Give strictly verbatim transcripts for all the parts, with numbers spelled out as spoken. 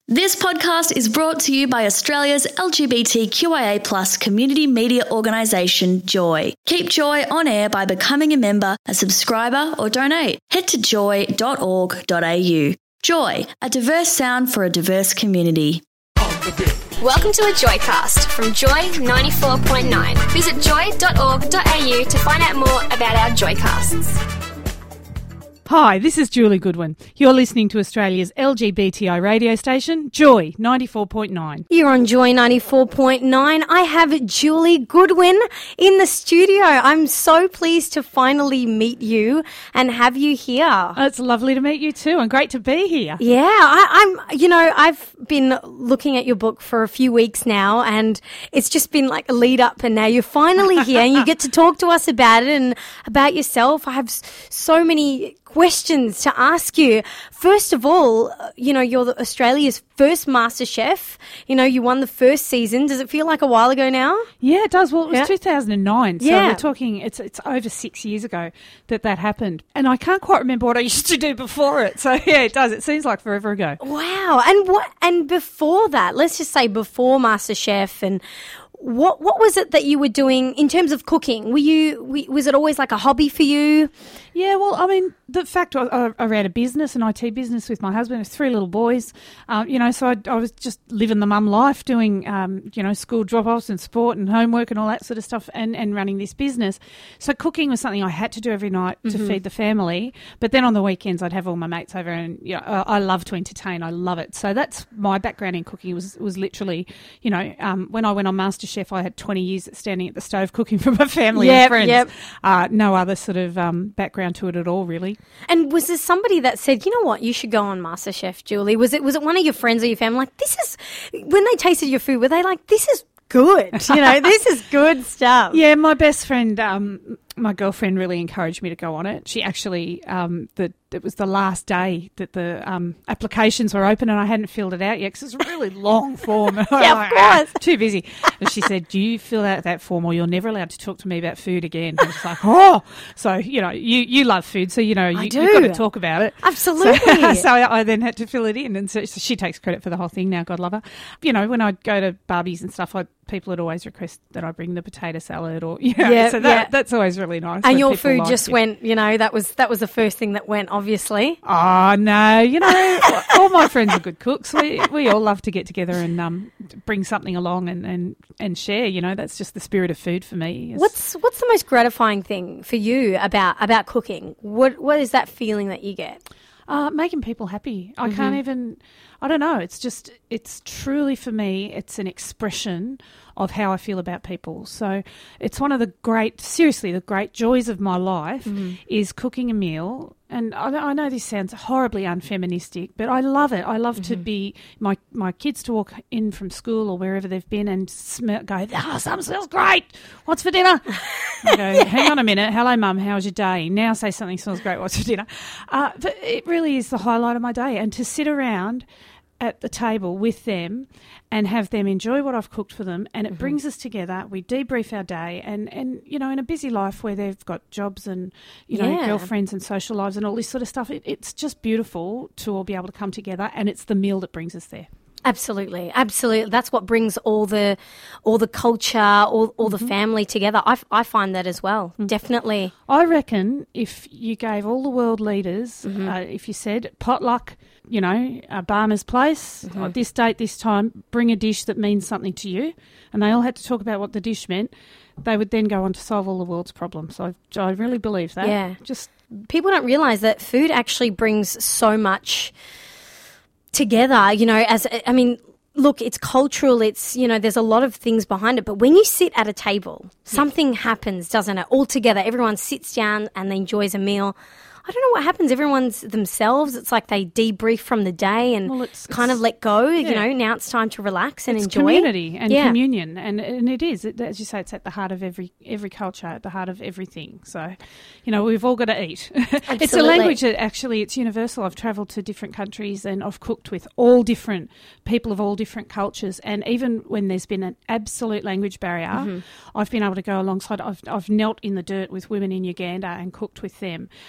This podcast is brought to you by Australia's L G B T Q I A plus community media organisation, Joy. Keep Joy on air by becoming a member, a subscriber or donate. Head to joy dot org dot a u. Joy, a diverse sound for a diverse community. Welcome to a Joycast from Joy ninety-four point nine. Visit joy dot org dot a u to find out more about our Joycasts. Hi, this is Julie Goodwin. You're listening to Australia's L G B T I radio station, Joy ninety-four point nine. You're on Joy ninety-four point nine. I have Julie Goodwin in the studio. I'm so pleased to finally meet you and have you here. Oh, it's lovely to meet you too, and great to be here. Yeah, I, I'm, you know, I've been looking at your book for a few weeks now, and it's just been like a lead up, and now you're finally here and you get to talk to us about it and about yourself. I have so many questions to ask you. First of all, you know, you're the Australia's first Master Chef. You know, you won the first season. Does it feel like a while ago now? Yeah, it does. Well, it was yeah. two thousand nine, so yeah. we're talking, it's it's over six years ago that that happened. And I can't quite remember what I used to do before it. So, yeah, it does. It seems like forever ago. Wow. And what? And before that, let's just say before Master Chef, and what what was it that you were doing in terms of cooking? Were you, was it always like a hobby for you? Yeah, well, I mean, the fact I, I ran a business, an I T business with my husband, with three little boys, um, you know, so I, I was just living the mum life, doing, um, you know, school drop-offs and sport and homework and all that sort of stuff, and, and running this business. So cooking was something I had to do every night to mm-hmm. feed the family. But then on the weekends, I'd have all my mates over, and you know, I, I love to entertain. I love it. So that's my background in cooking was was literally, you know, um, when I went on MasterChef, I had twenty years standing at the stove cooking for my family yep, and friends. Yep. Uh, no other sort of um, background to it at all, really. And was there somebody that said, you know what, you should go on MasterChef, Julie? Was it was it one of your friends or your family? Like, this is, when they tasted your food, were they like, this is good? You know, this is good stuff. Yeah, my best friend, um, my girlfriend really encouraged me to go on it. She actually, um, the, it was the last day that the um, applications were open, and I hadn't filled it out yet because it's a really long form. Yeah, of course. Too busy. And she said, do you fill out that form or you're never allowed to talk to me about food again? I was like, oh. So, you know, you, you love food, so, you know, you, you've got to talk about it. Absolutely. So, so I then had to fill it in, and so, so she takes credit for the whole thing now, God love her. You know, when I'd go to Barbies and stuff, I'd people would always request that I bring the potato salad, or you know, yeah, so that, yeah. that's always really nice. And your food like just it. went, you know, that was that was the first thing that went, obviously. Oh no, you know, all my friends are good cooks. We we all love to get together and um bring something along and, and, and share. You know, that's just the spirit of food for me. It's, what's what's the most gratifying thing for you about about cooking? What what is that feeling that you get? Uh, making people happy. I mm-hmm. can't even, I don't know, it's just, it's truly for me, it's an expression of how I feel about people. So it's one of the great, seriously, the great joys of my life mm-hmm. is cooking a meal. And I, I know this sounds horribly unfeministic, but I love it. I love mm-hmm. to be, my, my kids to walk in from school or wherever they've been and smell, go, ah, oh, something smells great. What's for dinner? I go, yeah. hang on a minute. Hello, Mum. How's your day? Now say something smells great. What's for dinner? Uh, but it really is the highlight of my day. And to sit around at the table with them and have them enjoy what I've cooked for them, and it mm-hmm. brings us together. We debrief our day, and, and you know, in a busy life where they've got jobs and, you know, yeah. girlfriends and social lives and all this sort of stuff, it, it's just beautiful to all be able to come together, and it's the meal that brings us there. Absolutely, absolutely. That's what brings all the, all the culture, all, all mm-hmm. the family together. I, I find that as well. Mm-hmm. Definitely. I reckon if you gave all the world leaders, mm-hmm. uh, if you said potluck, you know, uh, Barmer's place, mm-hmm. uh, this date, this time, bring a dish that means something to you, and they all had to talk about what the dish meant, they would then go on to solve all the world's problems. So I, I really believe that. Yeah. Just people don't realise that food actually brings so much together, you know, as, I mean, look, it's cultural, it's, you know, there's a lot of things behind it, but when you sit at a table, something yes. happens, doesn't it? All together, everyone sits down and enjoys a meal. I don't know what happens. Everyone's themselves. It's like they debrief from the day and well, it's, kind it's, of let go. Yeah. You know, now it's time to relax and it's enjoy. Community and yeah. communion, and and it is. It, as you say, it's at the heart of every every culture, at the heart of everything. So, you know, we've all got to eat. It's a language that actually it's universal. I've travelled to different countries and I've cooked with all different people of all different cultures, and even when there's been an absolute language barrier, mm-hmm. I've been able to go alongside. I've I've knelt in the dirt with women in Uganda and cooked with them, and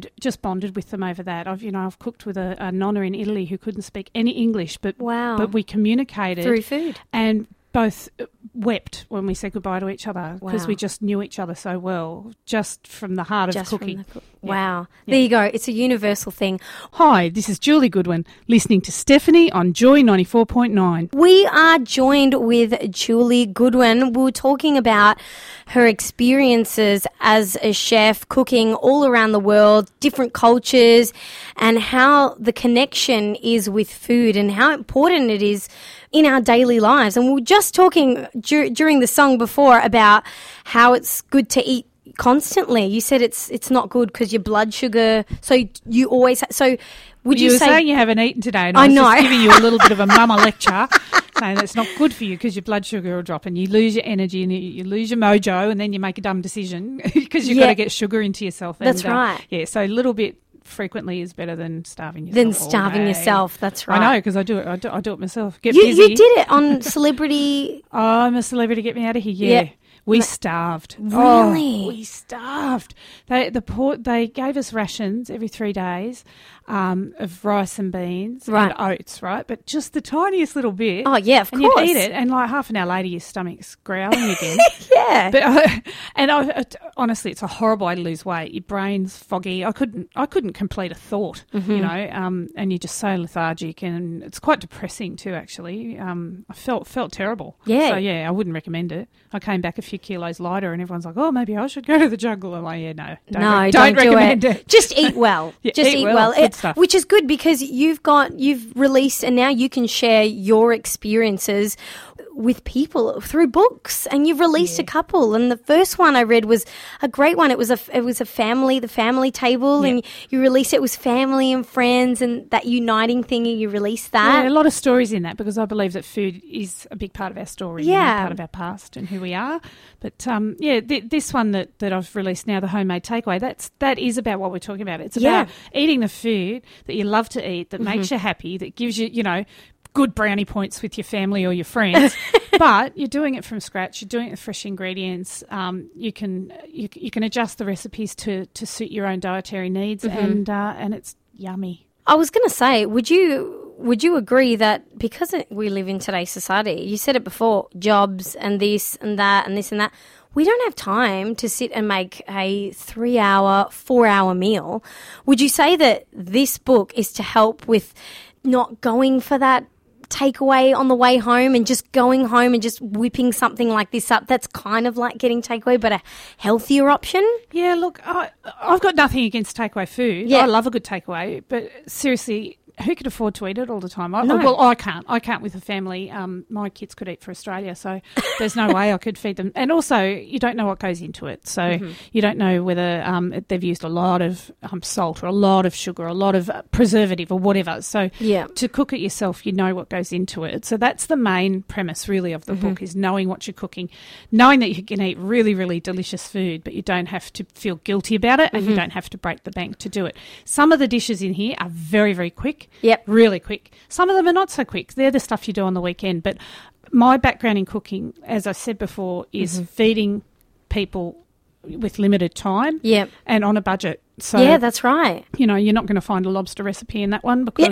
just bonded with them over that. I've, you know, I've cooked with a, a nonna in Italy who couldn't speak any English, but Wow. but we communicated Through food. and both wept when we said goodbye to each other because Wow. we just knew each other so well, just from the heart Just of from cooking. the cook- Yeah. Wow. Yeah. There you go. It's a universal thing. Hi, this is Julie Goodwin, listening to Stephanie on Joy ninety-four point nine. We are joined with Julie Goodwin. We were talking about her experiences as a chef, cooking all around the world, different cultures, and how the connection is with food and how important it is in our daily lives. And we were just talking dur- during the song before about how it's good to eat constantly. You said it's it's not good because your blood sugar. So you always. Ha- so would you, you, were say? saying you haven't eaten today, and I I was know. just giving you a little bit of a mama lecture, saying it's not good for you because your blood sugar will drop and you lose your energy and you, you lose your mojo, and then you make a dumb decision because you've Yeah. got to get sugar into yourself. That's and, uh, right. Yeah, so a little bit frequently is better than starving yourself. Than all starving day. yourself. That's right. I know because I do it. I do, I do it myself. Get You busy. you did it on Celebrity. Oh, I'm a celebrity. Get me out of here. Yeah. Yeah. We Ma- starved. Really? Oh, we starved. They the port, they gave us rations every three days um, of rice and beans Right. and oats, right? But just the tiniest little bit. Oh, yeah, of and course. you'd eat it, and like half an hour later, your stomach's growling again. Yeah. But uh, and I, uh, honestly, it's a horrible way to lose weight. Your brain's foggy. I couldn't, I couldn't complete a thought, Mm-hmm. you know. Um, and you're just so lethargic, and it's quite depressing too. Actually, um, I felt felt terrible. Yeah. So yeah, I wouldn't recommend it. I came back a few kilos lighter, and everyone's like, "Oh, maybe I should go to the jungle." I'm like, "Yeah, no, don't, no, re- don't, don't recommend do it. it. Just eat well. Yeah, Just eat eat, well. well, Good It- stuff. which is good because you've got you've released and now you can share your experiences with people through books, and you've released a couple. And the first one I read was a great one. It was a it was a family, the family table, Yeah. and you released it was family and friends and that uniting thing. And you released that. Yeah, a lot of stories in that because I believe that food is a big part of our story, you know, Yeah. part of our past and who we are. But um, yeah, th- this one that, that I've released now, the homemade takeaway, that's that is about what we're talking about. It's about Yeah. eating the food that you love to eat, that makes you happy, that gives you, you know, good brownie points with your family or your friends. But you're doing it from scratch. You're doing it with fresh ingredients. Um, you can you, you can adjust the recipes to, to suit your own dietary needs, and uh, and it's yummy. I was going to say, would you would you agree that because it, we live in today's society, you said it before, jobs and this and that and this and that, we don't have time to sit and make a three-hour, four-hour meal. Would you say that this book is to help with not going for that takeaway on the way home and just going home and just whipping something like this up? That's kind of like getting takeaway, but a healthier option? Yeah, look, I, I've got nothing against takeaway food. Yeah. I love a good takeaway, but seriously, who could afford to eat it all the time? I, No. Well, I can't. I can't with a family. Um, my kids could eat for Australia, so there's no way I could feed them. And also, you don't know what goes into it, so Mm-hmm. you don't know whether um, they've used a lot of um, salt or a lot of sugar, or a lot of uh, preservative or whatever. So Yeah. to cook it yourself, you know what goes into it. So that's the main premise, really, of the Mm-hmm. book, is knowing what you're cooking, knowing that you can eat really, really delicious food, but you don't have to feel guilty about it, and Mm-hmm. you don't have to break the bank to do it. Some of the dishes in here are very, very quick. Yep. Really quick. Some of them are not so quick. They're the stuff you do on the weekend. But my background in cooking, as I said before, is Mm-hmm. feeding people with limited time Yep. and on a budget. So Yeah, that's right. you know, you're not going to find a lobster recipe in that one because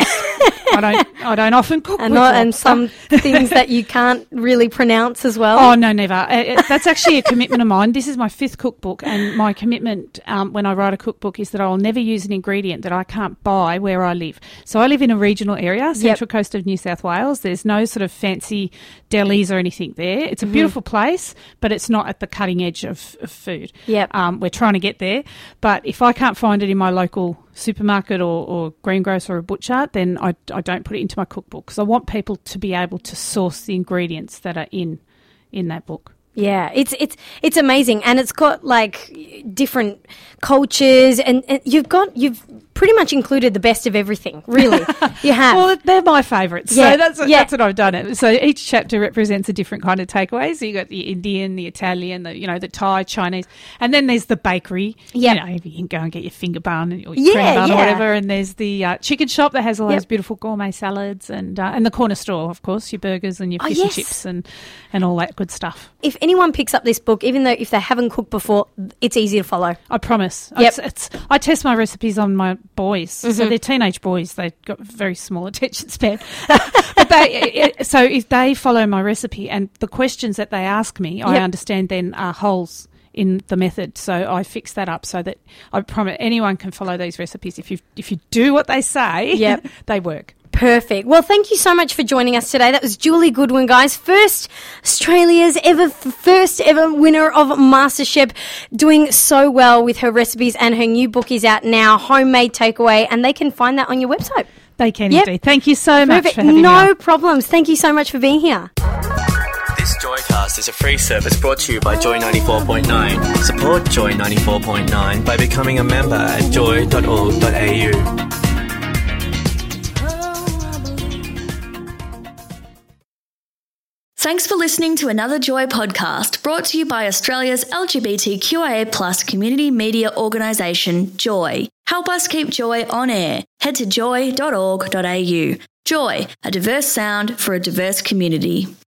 I don't I don't often cook And, with not, and lobster. some things that you can't really pronounce as well. Oh, no, never. Uh, it- That's actually a commitment of mine. This is my fifth cookbook, and my commitment um, when I write a cookbook is that I will never use an ingredient that I can't buy where I live. So I live in a regional area, central coast of New South Wales. There's no sort of fancy delis or anything there. It's a beautiful place, but it's not at the cutting edge of, of food. Yep. Um, we're trying to get there. But if I can't find it in my local supermarket or, or greengrocer or a butcher, then I, I don't put it into my cookbook because I want people to be able to source the ingredients that are in in that book. Yeah, it's it's it's amazing, and it's got like different cultures, and, and you've got you've pretty much included the best of everything, really. You have. Well, they're my favourites. Yeah, So that's what, yeah. that's what I've done. It. So each chapter represents a different kind of takeaway. So you got the Indian, the Italian, the you know the Thai, Chinese, and then there's the bakery. Yep. You know, you can go and get your finger bun or your Yeah, cream bun yeah. or whatever. And there's the uh, chicken shop that has all Yep. those beautiful gourmet salads, and uh, and the corner store, of course, your burgers and your Oh, fish yes. and chips and and all that good stuff. If anyone picks up this book, even though if they haven't cooked before, it's easy to follow. I promise. Yep. It's, it's, I test my recipes on my boys. Mm-hmm. So they're teenage boys. They've got very small attention span. But they, so if they follow my recipe and the questions that they ask me, I Yep. understand then are holes in the method. So I fix that up so that I promise anyone can follow these recipes. If you if you do what they say, Yep. they work. Perfect. Well, thank you so much for joining us today. That was Julie Goodwin, guys. First Australia's ever, first ever winner of MasterChef, doing so well with her recipes, and her new book is out now, Homemade Takeaway, and they can find that on your website. They can Yep. indeed. Thank you so much Perfect. for having me No on. problems. Thank you so much for being here. This Joycast is a free service brought to you by Joy ninety-four point nine. Support Joy ninety-four point nine by becoming a member at joy dot org dot a u. Thanks for listening to another Joy podcast brought to you by Australia's L G B T Q I A plus community media organisation, Joy. Help us keep Joy on air. Head to joy dot org dot a u. Joy, a diverse sound for a diverse community.